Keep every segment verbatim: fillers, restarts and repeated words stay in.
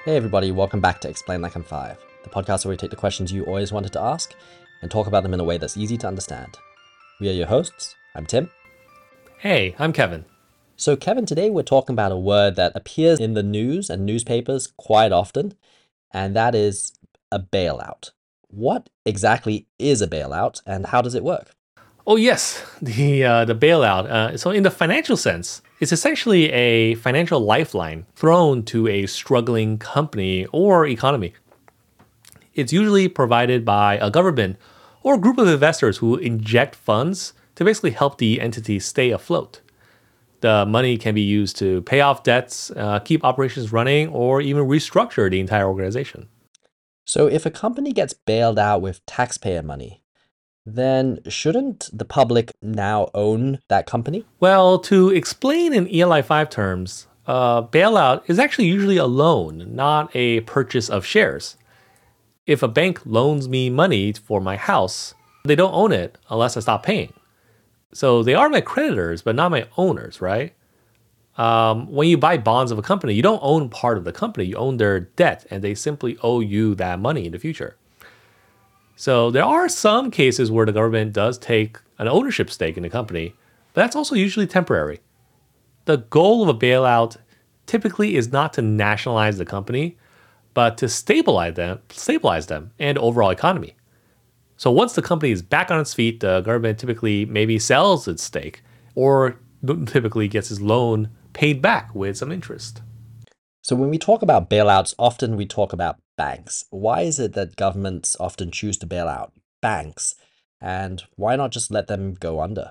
Hey everybody, welcome back to Explain Like I'm Five, the podcast where we take the questions you always wanted to ask and talk about them in a way that's easy to understand. We are your hosts. I'm Tim. Hey, I'm Kevin. So Kevin, today we're talking about a word that appears in the news and newspapers quite often, and that is a bailout. What exactly is a bailout and how does it work? Oh yes, the uh, the bailout. Uh, so in the financial sense, it's essentially a financial lifeline thrown to a struggling company or economy. It's usually provided by a government or a group of investors who inject funds to basically help the entity stay afloat. The money can be used to pay off debts, uh, keep operations running, or even restructure the entire organization. So if a company gets bailed out with taxpayer money, then shouldn't the public now own that company? Well, to explain in E L I five terms, a bailout is actually usually a loan, not a purchase of shares. If a bank loans me money for my house, they don't own it unless I stop paying. So they are my creditors, but not my owners, right? Um, when you buy bonds of a company, you don't own part of the company, you own their debt, and they simply owe you that money in the future. So there are some cases where the government does take an ownership stake in the company, but that's also usually temporary. The goal of a bailout typically is not to nationalize the company, but to stabilize them, stabilize them and the overall economy. So once the company is back on its feet, the government typically maybe sells its stake or typically gets its loan paid back with some interest. So when we talk about bailouts, often we talk about banks. Why is it that governments often choose to bail out banks? And why not just let them go under?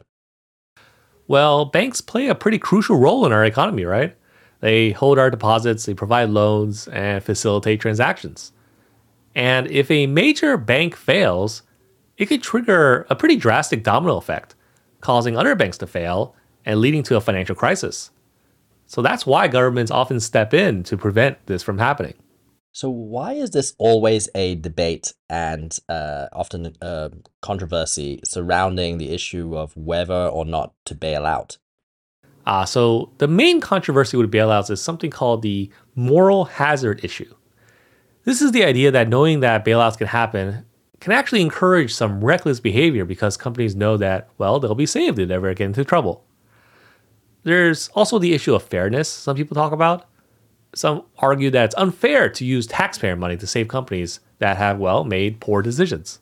Well, banks play a pretty crucial role in our economy, right? They hold our deposits, they provide loans, and facilitate transactions. And if a major bank fails, it could trigger a pretty drastic domino effect, causing other banks to fail and leading to a financial crisis. So that's why governments often step in to prevent this from happening. So why is this always a debate and uh, often a controversy surrounding the issue of whether or not to bail out? Uh, so the main controversy with bailouts is something called the moral hazard issue. This is the idea that knowing that bailouts can happen can actually encourage some reckless behavior because companies know that, well, they'll be saved if they ever get into trouble. There's also the issue of fairness some people talk about. Some argue that it's unfair to use taxpayer money to save companies that have, well, made poor decisions.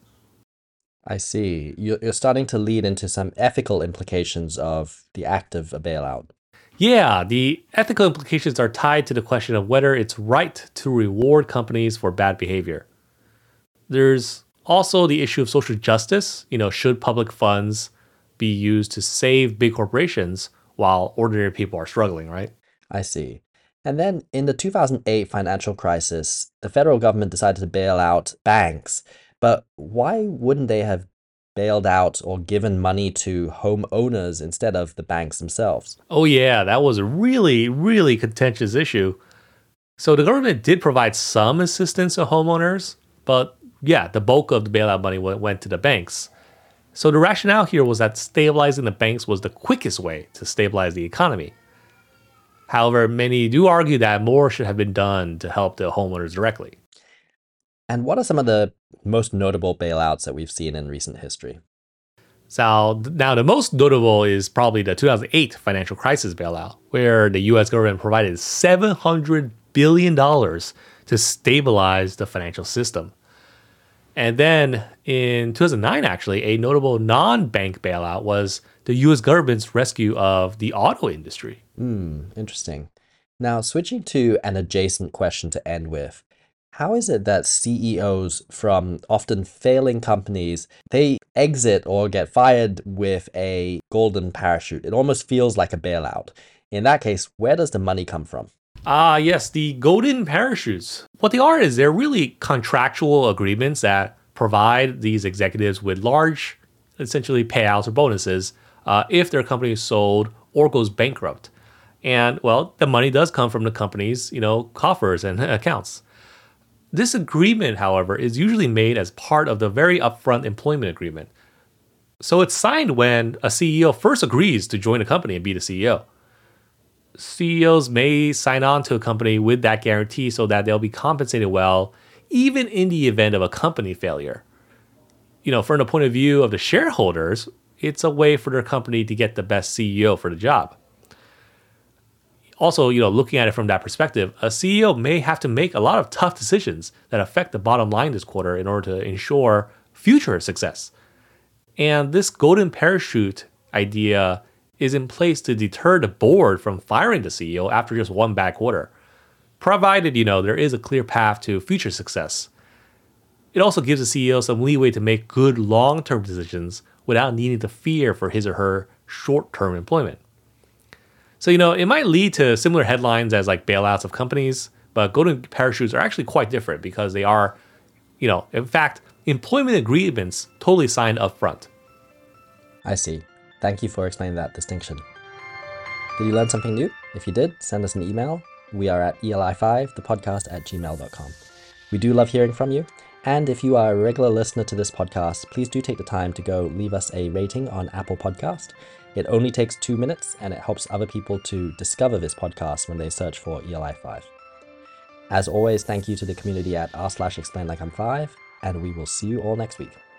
I see. You're you're starting to lead into some ethical implications of the act of a bailout. Yeah, the ethical implications are tied to the question of whether it's right to reward companies for bad behavior. There's also the issue of social justice. You know, should public funds be used to save big corporations while ordinary people are struggling, right? I see. And then in the two thousand eight financial crisis, the federal government decided to bail out banks. But why wouldn't they have bailed out or given money to homeowners instead of the banks themselves? Oh, yeah, that was a really, really contentious issue. So the government did provide some assistance to homeowners, but yeah, the bulk of the bailout money went, went to the banks. So the rationale here was that stabilizing the banks was the quickest way to stabilize the economy. However, many do argue that more should have been done to help the homeowners directly. And what are some of the most notable bailouts that we've seen in recent history? So now the most notable is probably the two thousand eight financial crisis bailout, where the U S government provided seven hundred billion dollars to stabilize the financial system. And then in two thousand nine, actually, a notable non-bank bailout was the U S government's rescue of the auto industry. Hmm, interesting. Now, switching to an adjacent question to end with, how is it that C E Os from often failing companies, they exit or get fired with a golden parachute? It almost feels like a bailout. In that case, where does the money come from? Ah, yes, the golden parachutes. What they are is they're really contractual agreements that provide these executives with large, essentially payouts or bonuses uh, if their company is sold or goes bankrupt. And well, the money does come from the company's, you know, coffers and accounts. This agreement, however, is usually made as part of the very upfront employment agreement. So it's signed when a C E O first agrees to join a company and be the C E O. C E Os may sign on to a company with that guarantee so that they'll be compensated well, even in the event of a company failure. You know, from the point of view of the shareholders, it's a way for their company to get the best C E O for the job. Also, you know, looking at it from that perspective, a C E O may have to make a lot of tough decisions that affect the bottom line this quarter in order to ensure future success. And this golden parachute idea is in place to deter the board from firing the C E O after just one bad quarter, provided, you know, there is a clear path to future success. It also gives the C E O some leeway to make good long-term decisions without needing to fear for his or her short-term employment. So, you know, it might lead to similar headlines as like bailouts of companies, but golden parachutes are actually quite different because they are, you know, in fact, employment agreements totally signed up front. I see. Thank you for explaining that distinction. Did you learn something new? If you did, send us an email. We are at E L I five, the podcast at gmail dot com. We do love hearing from you. And if you are a regular listener to this podcast, please do take the time to go leave us a rating on Apple Podcast. It only takes two minutes and it helps other people to discover this podcast when they search for E L I five. As always, thank you to the community at r slash explain like I'm five, and we will see you all next week.